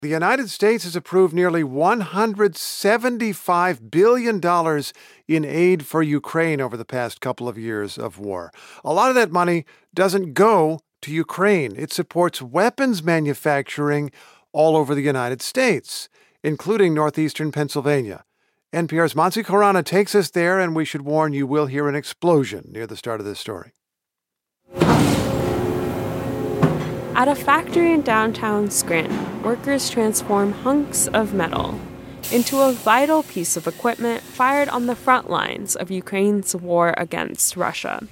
The United States has approved nearly $175 billion in aid for Ukraine over the past couple of years of war. A lot of that money doesn't go to Ukraine. It supports weapons manufacturing all over the United States, including northeastern Pennsylvania. NPR's Mansi Khurana takes us there, and we should warn you will hear an explosion near the start of this story. At a factory in downtown Scranton, workers transform hunks of metal into a vital piece of equipment fired on the front lines of Ukraine's war against Russia.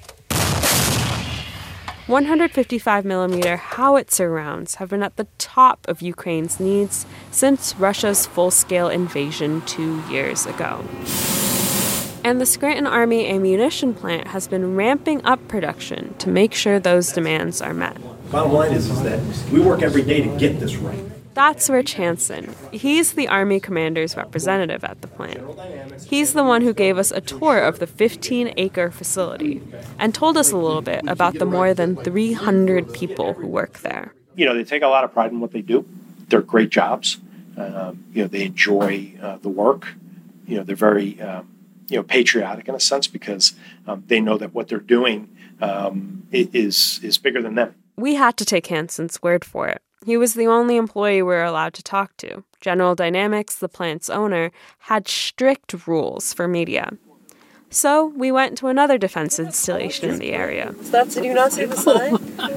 155mm howitzer rounds have been at the top of Ukraine's needs since Russia's full-scale invasion 2 years ago. And the Scranton Army ammunition plant has been ramping up production to make sure those demands are met. Bottom line is that we work every day to get this right. That's Rich Hansen. He's the Army commander's representative at the plant. He's the one who gave us a tour of the 15-acre facility and told us a little bit about the more than 300 people who work there. They take a lot of pride in what they do. They're great jobs. They enjoy the work. They're very patriotic in a sense because they know that what they're doing is bigger than them. We had to take Hansen's word for it. He was the only employee we were allowed to talk to. General Dynamics, the plant's owner, had strict rules for media. So we went to another defense installation in the area. Did you not see the sign?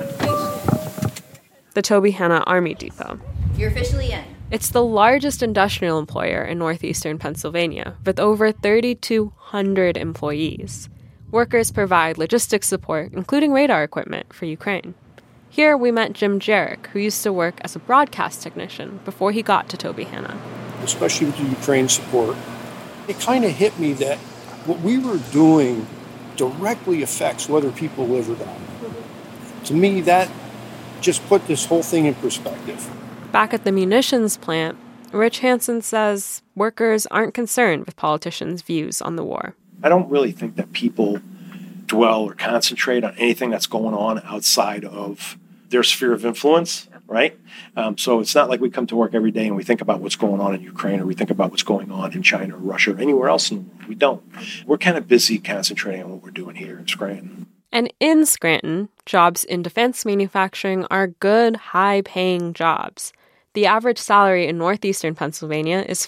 The Toby Hanna Army Depot. You're officially in. It's the largest industrial employer in northeastern Pennsylvania, with over 3,200 employees. Workers provide logistics support, including radar equipment, for Ukraine. Here we met Jim Jarek, who used to work as a broadcast technician before he got to Toby Hanna. Especially with the Ukraine support, it kind of hit me that what we were doing directly affects whether people live or die. To me, that just put this whole thing in perspective. Back at the munitions plant, Rich Hansen says workers aren't concerned with politicians' views on the war. I don't really think that people dwell or concentrate on anything that's going on outside of their sphere of influence, right? So it's not like we come to work every day and we think about what's going on in Ukraine or we think about what's going on in China or Russia or anywhere else, and we don't. We're kind of busy concentrating on what we're doing here in Scranton. And in Scranton, jobs in defense manufacturing are good, high-paying jobs. The average salary in northeastern Pennsylvania is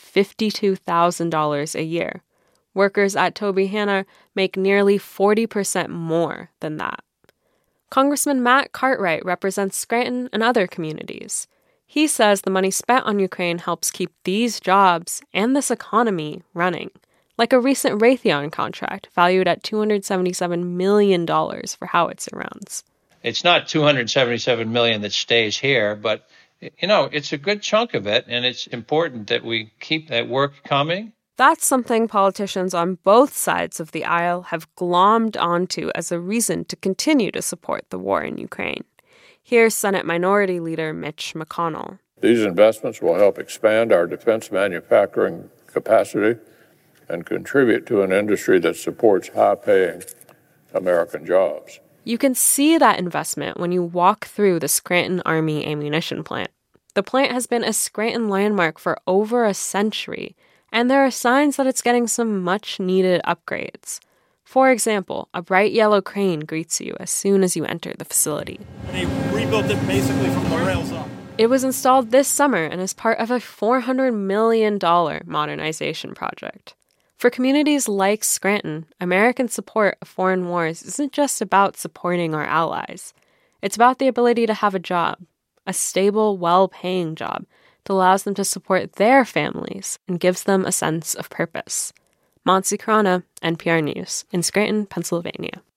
$52,000 a year. Workers at Toby Hanna make nearly 40% more than that. Congressman Matt Cartwright represents Scranton and other communities. He says the money spent on Ukraine helps keep these jobs and this economy running, like a recent Raytheon contract valued at $277 million for howitzer rounds. It's not $277 million that stays here, but, it's a good chunk of it, and it's important that we keep that work coming. That's something politicians on both sides of the aisle have glommed onto as a reason to continue to support the war in Ukraine. Here's Senate Minority Leader Mitch McConnell. These investments will help expand our defense manufacturing capacity and contribute to an industry that supports high-paying American jobs. You can see that investment when you walk through the Scranton Army ammunition plant. The plant has been a Scranton landmark for over a century, and there are signs that it's getting some much-needed upgrades. For example, a bright yellow crane greets you as soon as you enter the facility. They rebuilt it basically from the rails up. It was installed this summer and is part of a $400 million modernization project. For communities like Scranton, American support of foreign wars isn't just about supporting our allies. It's about the ability to have a job, a stable, well-paying job, that allows them to support their families and gives them a sense of purpose. Mansi Khurana, NPR News, in Scranton, Pennsylvania.